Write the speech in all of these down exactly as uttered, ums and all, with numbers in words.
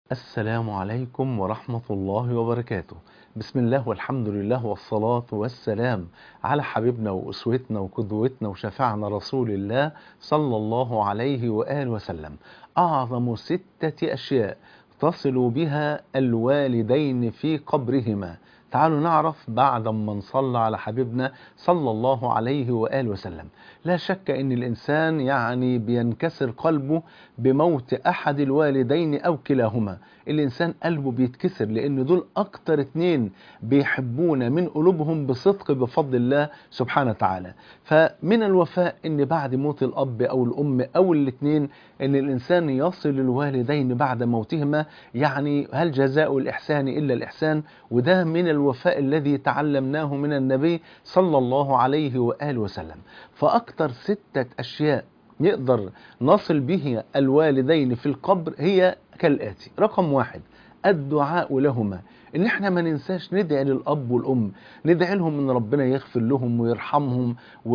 السلام عليكم ورحمة الله وبركاته. بسم الله والحمد لله والصلاة والسلام على حبيبنا وأسوتنا وقدوتنا وشفعنا رسول الله صلى الله عليه وآله وسلم. أعظم ستة أشياء تصل بها الوالدين في قبرهما. تعالوا نعرف بعد ما نصلى على حبيبنا صلى الله عليه وآله وسلم. لا شك أن الإنسان يعني بينكسر قلبه بموت أحد الوالدين أو كلاهما. الإنسان قلبه بيتكسر لأن دول أكتر اتنين بيحبون من قلوبهم بصدق بفضل الله سبحانه وتعالى. فمن الوفاء أن بعد موت الأب أو الأم أو الاتنين أن الإنسان يصل الوالدين بعد موتهما. يعني هل جزاء الإحسان إلا الإحسان؟ وده من الوفاء الذي تعلمناه من النبي صلى الله عليه وآله وسلم. فأكتر ستة أشياء نقدر نصل به الوالدين في القبر هي كالآتي. رقم واحد، الدعاء لهما. ان احنا ما ننساش ندعي للأب والأم، ندعي لهم ان ربنا يغفر لهم ويرحمهم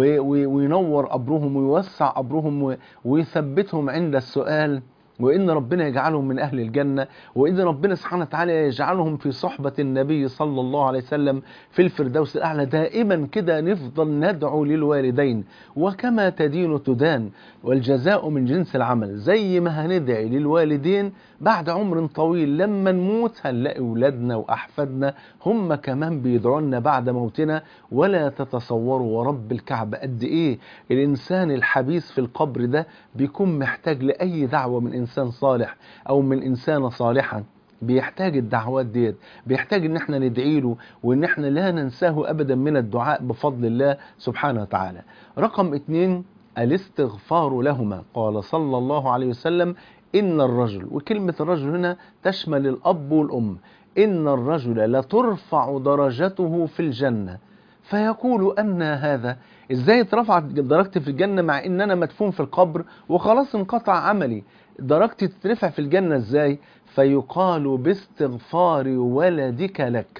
وينور قبرهم ويوسع قبرهم ويثبتهم عند السؤال، وإن ربنا يجعلهم من أهل الجنة، وإن ربنا سبحانه وتعالى يجعلهم في صحبة النبي صلى الله عليه وسلم في الفردوس الأعلى. دائما كده نفضل ندعو للوالدين، وكما تدين تدان والجزاء من جنس العمل. زي ما هندعي للوالدين بعد عمر طويل لما نموت هنلاقي أولادنا وأحفادنا هم كمان بيدعوا لنا بعد موتنا. ولا تتصوروا ورب الكعبة قد إيه الإنسان الحبيس في القبر ده بيكون محتاج لأي دعوة من إنسان صالح أو من إنسانة صالحة. بيحتاج الدعوات ديت، بيحتاج ان احنا ندعي له وان احنا لا ننساه ابدا من الدعاء بفضل الله سبحانه وتعالى. رقم اتنين، الاستغفار لهما. قال صلى الله عليه وسلم: إن الرجل، وكلمة الرجل هنا تشمل الأب والأم، إن الرجل لترفع درجته في الجنة فيقول أن هذا، إزاي اترفعت درجتي في الجنة مع إن أنا مدفون في القبر وخلاص انقطع عملي؟ درجتي تترفع في الجنة إزاي؟ فيقال باستغفار ولدك لك.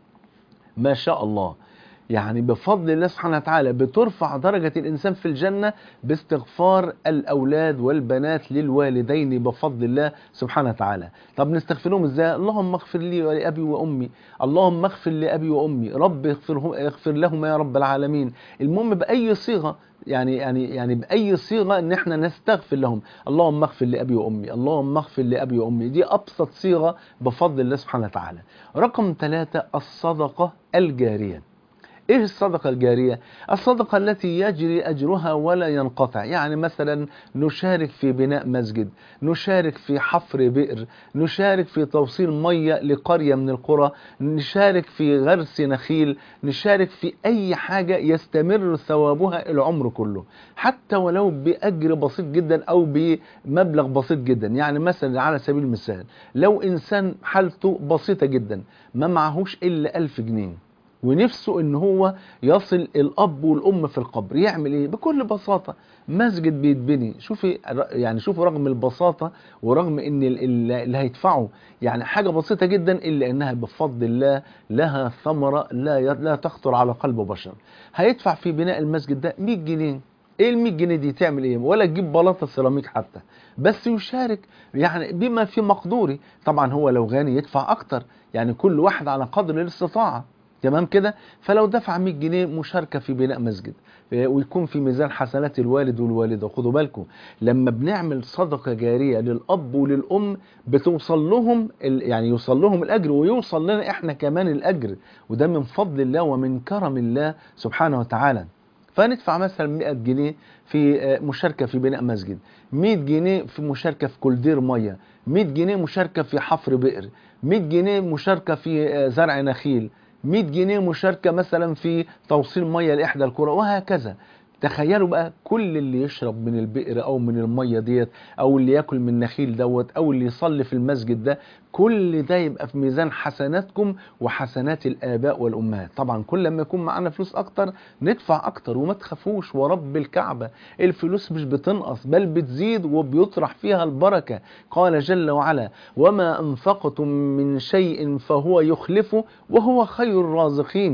ما شاء الله، يعني بفضل الله سبحانه وتعالى بترفع درجة الإنسان في الجنة باستغفار الأولاد والبنات للوالدين بفضل الله سبحانه وتعالى. طب نستغفرهم إزاي؟ اللهم اغفر لي ولأبي وأمي، اللهم اغفر لأبي وأمي، رب اغفر, اغفر لهم يا رب العالمين. المهم بأي صيغة، يعني يعني يعني بأي صيغة إن احنا نستغفر لهم. اللهم اغفر لأبي وأمي، اللهم اغفر لأبي وأمي، دي أبسط صيغة بفضل الله سبحانه وتعالى. رقم ثلاثة، الصدقة الجارية. ايه الصدقة الجارية؟ الصدقة التي يجري أجرها ولا ينقطع. يعني مثلا نشارك في بناء مسجد، نشارك في حفر بئر، نشارك في توصيل مية لقرية من القرى، نشارك في غرس نخيل، نشارك في أي حاجة يستمر ثوابها العمر كله، حتى ولو بأجر بسيط جدا أو بمبلغ بسيط جدا. يعني مثلا على سبيل المثال لو إنسان حالته بسيطة جدا ما معهوش إلا ألف جنيه ونفسه ان هو يصل الاب والام في القبر، يعمل ايه؟ بكل بساطة مسجد بيتبني. شوفي يعني شوفوا رغم البساطة ورغم ان اللي هيدفعه يعني حاجة بسيطة جدا الا انها بفضل الله لها ثمرة لا لا تخطر على قلب بشر. هيدفع في بناء المسجد ده مية جنيه. ايه ال مية جنيه دي تعمل ايه؟ ولا تجيب بلاطه سيراميك حتى، بس يشارك يعني بما في مقدوري. طبعا هو لو غني يدفع اكتر، يعني كل واحد على قدر الاستطاعة، تمام كده. فلو دفع مية جنيه مشاركة في بناء مسجد ويكون في ميزان حسنات الوالد والوالدة. خدوا بالكم لما بنعمل صدقة جارية للأب وللأم بتوصل لهم يعني يوصل لهم الأجر ويوصل لنا إحنا كمان الأجر، وده من فضل الله ومن كرم الله سبحانه وتعالى. فندفع مثلا مئة جنيه في مشاركة في بناء مسجد، مئة جنيه في مشاركة في كولدير مية، مئة جنيه مشاركة في حفر بئر، مئة جنيه مشاركة في زرع نخيل، مئة جنيه مشاركة مثلا في توصيل مية لإحدى القرى، وهكذا. تخيلوا بقى كل اللي يشرب من البئر او من المية ديت او اللي ياكل من النخيل دوت او اللي يصلي في المسجد ده، كل ده يبقى في ميزان حسناتكم وحسنات الآباء والأمهات. طبعا كل ما يكون معانا فلوس أكتر ندفع أكتر، وما تخافوش ورب الكعبة الفلوس مش بتنقص بل بتزيد وبيطرح فيها البركة. قال جل وعلا: وما أنفقتم من شيء فهو يخلفه وهو خير الرازقين.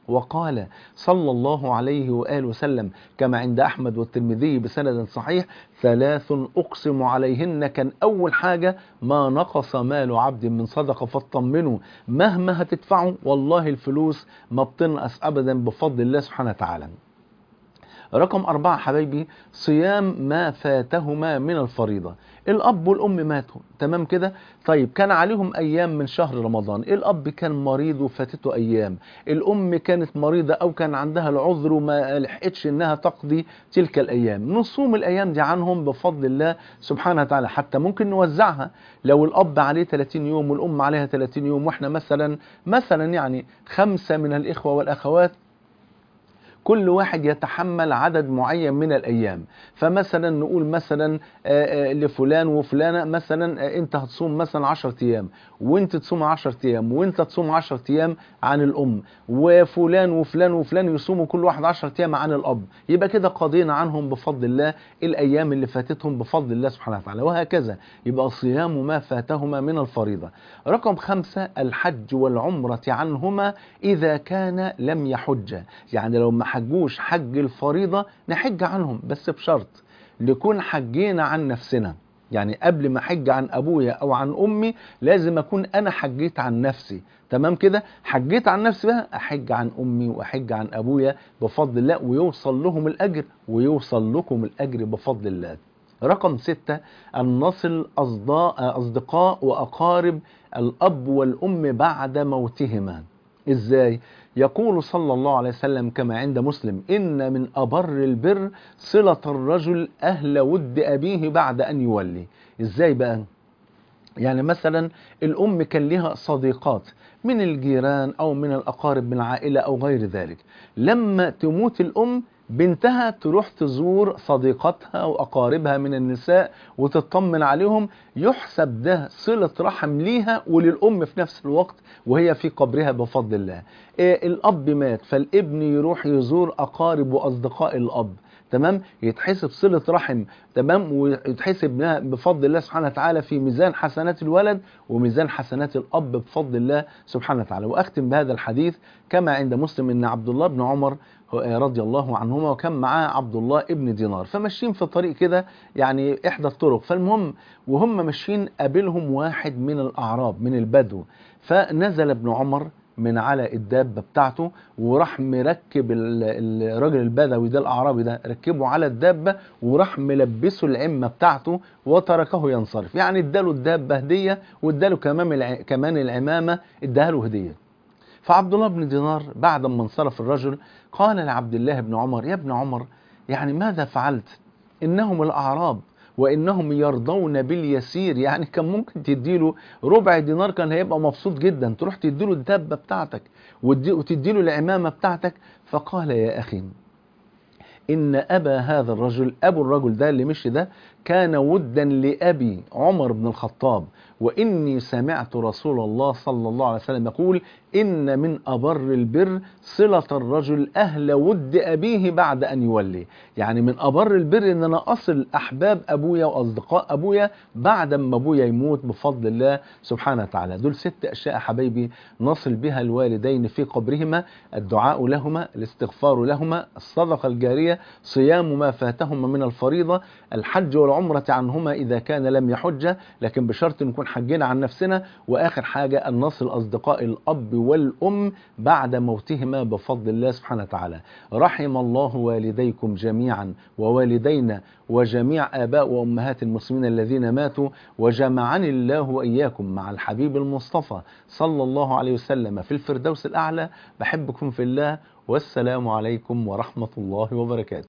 وقال صلى الله عليه وآله وسلم كما عند أحمد والترمذي بسند صحيح: ثلاث أقسم عليهن، كان أول حاجة: ما نقص مال عبد من صدقة فاطمنوا، مهما هتدفعوا والله الفلوس ما بتنقص أبدا بفضل الله سبحانه وتعالى. رقم أربعة حبايبي: صيام ما فاتهما من الفريضة. الأب والأم ماتوا، تمام كده؟ طيب كان عليهم أيام من شهر رمضان، الأب كان مريض وفاتته أيام، الأم كانت مريضة أو كان عندها العذر وما لحقتش إنها تقضي تلك الأيام، نصوم الأيام دي عنهم بفضل الله سبحانه وتعالى. حتى ممكن نوزعها، لو الأب عليه ثلاثين يوم والأم عليها ثلاثين يوم، وإحنا مثلا مثلا يعني خمسة من الإخوة والأخوات، كل واحد يتحمل عدد معين من الأيام. فمثلا نقول مثلا لفلان وفلانة مثلا انت هتصوم مثلا عشرة أيام، وانت تصوم عشرة أيام، وانت تصوم عشرة أيام عن الأم، وفلان وفلان وفلان يصوموا كل واحد عشرة أيام عن الأب. يبقى كده قضينا عنهم بفضل الله الأيام اللي فاتتهم بفضل الله سبحانه وتعالى، وهكذا. يبقى صيام ما فاتهما من الفريضة. رقم خمسة: الحج والعمرة عنهما إذا كان لم يحج. يعني لو ما حجوش حج الفريضة نحج عنهم، بس بشرط نكون حجينا عن نفسنا. يعني قبل ما حج عن أبويا أو عن أمي لازم أكون أنا حجيت عن نفسي، تمام كده؟ حجيت عن نفسي بقى أحج عن أمي وأحج عن أبويا بفضل الله، ويوصل لهم الأجر ويوصل لكم الأجر بفضل الله. رقم ستة: أن نصل أصدقاء وأقارب الأب والأم بعد موتهما. إزاي؟ يقول صلى الله عليه وسلم كما عند مسلم: إن من أبر البر صلة الرجل أهل ود أبيه بعد أن يولي. إزاي بقى؟ يعني مثلا الأم كان لها صديقات من الجيران أو من الأقارب من العائلة أو غير ذلك، لما تموت الأم بنتها تروح تزور صديقاتها وأقاربها من النساء وتطمن عليهم، يحسب ده صلة رحم ليها وللأم في نفس الوقت وهي في قبرها بفضل الله. إيه، الأب مات فالابن يروح يزور أقارب وأصدقاء الأب، تمام، يتحسب صلة رحم، تمام، ويتحسب بفضل الله سبحانه وتعالى في ميزان حسنات الولد وميزان حسنات الأب بفضل الله سبحانه وتعالى. وأختم بهذا الحديث كما عند مسلم إن عبد الله بن عمر رضي الله عنهما وكان معاه عبد الله ابن دينار، فماشيين في طريق كده يعني إحدى الطرق، فالمهم وهم ماشيين قابلهم واحد من الأعراب من البدو، فنزل ابن عمر من على الدابة بتاعته وراح مركب الراجل البدوي ده الأعرابي ده، ركبه على الدابة وراح ملبسه العمة بتاعته وتركه ينصرف. يعني اداله الدابة هدية واداله كمان كمان العمامة اداها له هدية. فعبد الله بن دينار بعد ما انصرف الرجل قال لعبد الله بن عمر: يا ابن عمر، يعني ماذا فعلت؟ إنهم الأعراب وإنهم يرضون باليسير، يعني كان ممكن تديله ربع دينار كان هيبقى مبسوط جدا، تروح تديله الدابة بتاعتك وتديله العمامة بتاعتك. فقال: يا أخي، إن أبا هذا الرجل، أبو الرجل ده اللي مشي ده، كان ودا لأبي عمر بن الخطاب، وإني سمعت رسول الله صلى الله عليه وسلم يقول: إن من أبر البر صلة الرجل أهل ود أبيه بعد أن يولي. يعني من أبر البر إن أنا أصل أحباب أبويا وأصدقاء أبويا بعد ما أبويا يموت بفضل الله سبحانه وتعالى. دول ست أشياء حبايبي نصل بها الوالدين في قبرهما: الدعاء لهما، الاستغفار لهما، الصدقة الجارية، صيام ما فاتهما من الفريضة، الحج والعمرة عنهما إذا كان لم يحج لكن بشرط نكون حجينا عن نفسنا، وآخر حاجة أن نصل أصدقاء الأب والأم بعد موتهما بفضل الله سبحانه وتعالى. رحم الله والديكم جميعا ووالدينا وجميع آباء وأمهات المسلمين الذين ماتوا، وجمعني الله وإياكم مع الحبيب المصطفى صلى الله عليه وسلم في الفردوس الأعلى. بحبكم في الله، والسلام عليكم ورحمة الله وبركاته.